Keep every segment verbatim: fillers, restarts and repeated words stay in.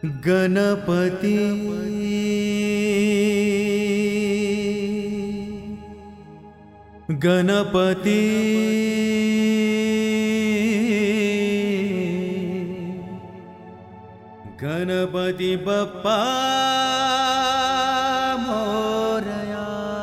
गणपती गणपती गणपती बाप्पा मोरया।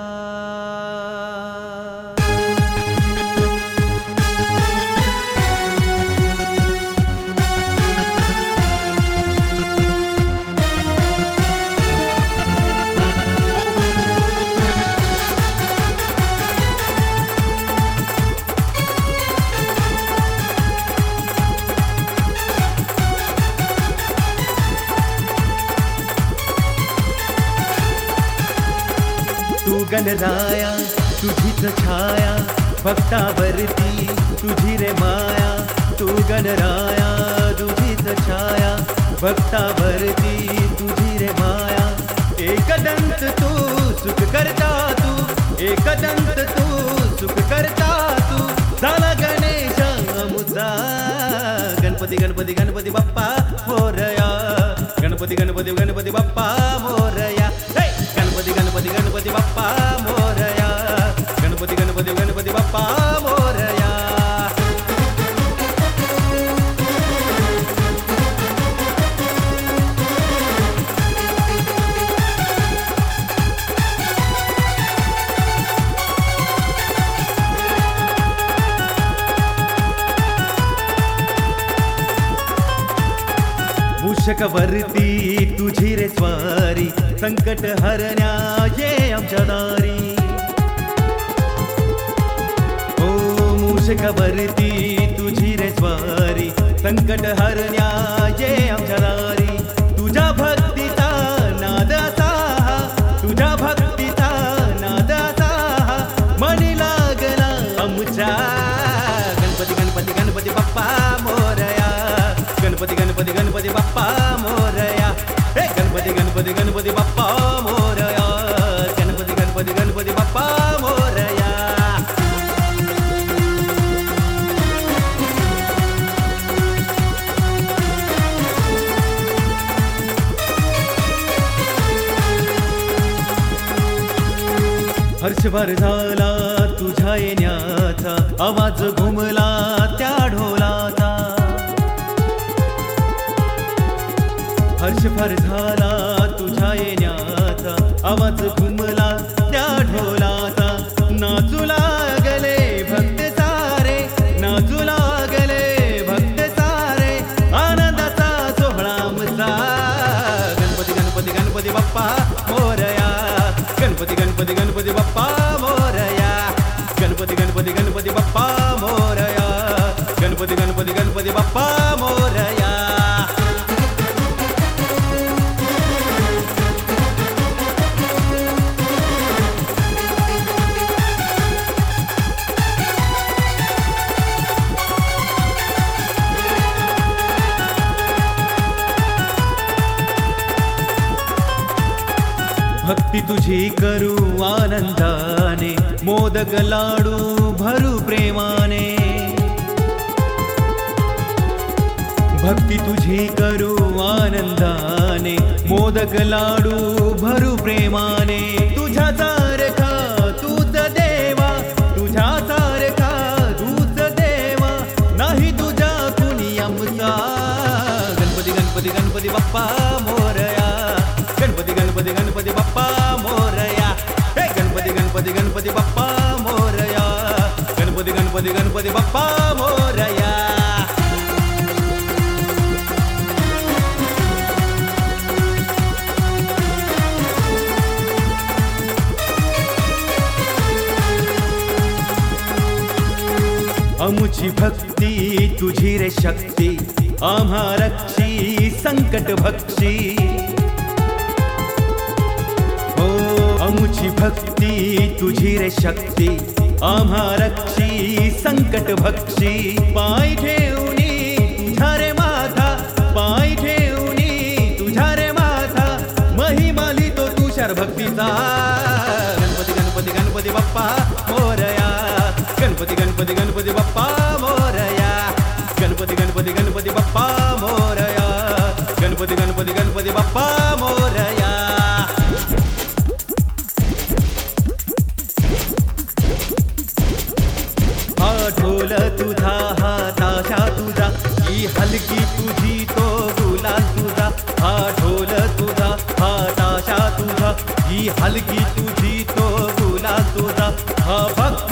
तू गणराया तुझीच छाया भक्तावरती तुझी रे माया। तू गणराया तुझीच छाया भक्तावरती तुझी रे माया। एकदंत तू सुख करता तू एकदंत तू सुख करता तू। झाला गणेश मुद्दा गणपती गणपती गणपती बाप्पा मोरया। गणपती गणपती गणपती बाप्पा मोरया। गणपती गणपती गणपती बाप्पा मोरया। गणपती गणपती गणपती बाप्पा मोरया। मूषकवरती तुझी रे स्वारी संकट हरण्या ये आमच्या दारी। ओ मूषकवरती तुझी रे स्वारी संकट हरण्या ये आमच्या दारी। तुझ्या भक्तीचा नाद असा तुझ्या भक्तीचा नाद असा मनी लागला आमच्या। गणपती गणपती गणपती बाप्पा मोरया। गणपती गणपती गणपती बाप्पा मोरया। हे गणपती गणपती गणपती बाप्पा मोरया। गणपती गणपती गणपती बाप्पा मोरया। हर्षभर झाला तुझ्या येण्याचा आवाज घुमला त्या ढोलाचा। हर्षभर झाला तुझ्या येण्याचा आवाज घुमला त्या ढोलाचा। नाचू लागले भक्त सारे नाचू लागले भक्त सारे आनंदाचा सोहळा आमचा। गणपती गणपती गणपती बाप्पा मोरया। गणपती गणपती गणपती बाप्पा मोरया। गणपती गणपती गणपती बाप्पा मोरया। गणपती गणपती गणपती बाप्पा मोरया। भक्ती तुझी करू आनंदाने मोदक लाडू भरू प्रेमाने। भक्ती तुझी करू आनंदाने मोदक लाडू भरू प्रेमाने। तुझ्या सारखा तूच देवा तुझ्या सारखा तूच देवा नाही तुझ्या कुणी आमचा। गणपती गणपती गणपती बाप्पा मोरया। गणपती गणपती गणपती बाप्पा मोरया। हे गणपती गणपती गणपती बाप्पा मोरया। गणपती गणपती गणपती बाप्पा मोरया। आमुची भक्ती तुझी रे शक्ती आम्हा रक्षी संकट भक्षी। आमुची भक्ती तुझी रे शक्ती आम्हा रक्षी संकट भक्षी। पाय ठेवणी तुझ्या रे माथा पाय ठेवणी तुझ्या रे माथा महिमा लिहितो तुषार भक्तीचा। गणपती गणपती गणपती बाप्पा मोरया। गणपती गणपती गणपती बाप्पा मोरया। गणपती गणपती गणपती बाप्पा मोरया। गणपती गणपती गणपती हा ढोल तुझा हा ताशा तुझा ही हलकी तुझी तो गुलाल तुझा हा ढोल तुझा हा ताशा तुझा ही हलकी तुझी तो गुलाल तुझा हा भक्त